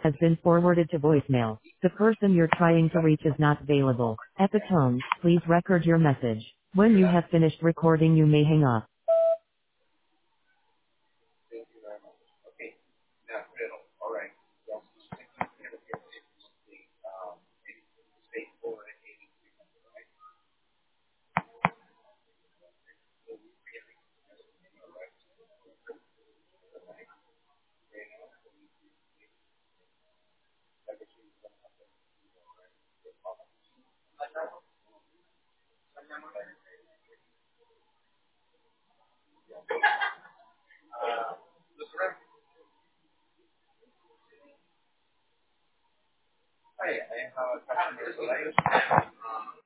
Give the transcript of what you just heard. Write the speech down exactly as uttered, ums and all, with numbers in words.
has been forwarded to voicemail. The person you're trying to reach is not available. At the tone, please record your message. When you have finished recording, you may hang up. Hi, I have a customer.